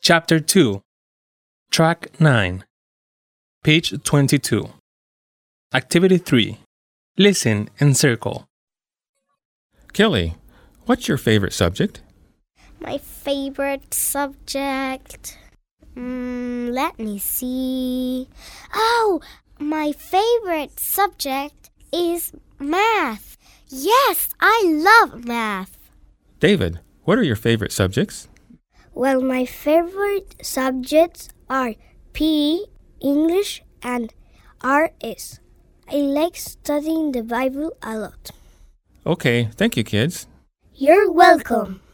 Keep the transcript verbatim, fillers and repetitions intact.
Chapter two, Track nine, Page twenty-two. Activity three. Listen and circle. Kelly, what's your favorite subject? My favorite subject. Mm, let me see. Oh, my favorite subject is math. Yes, I love math. David, what are your favorite subjects? Well, my favorite subjects are P E, English, and R S. I like studying the Bible a lot. Okay, thank you, kids. You're welcome.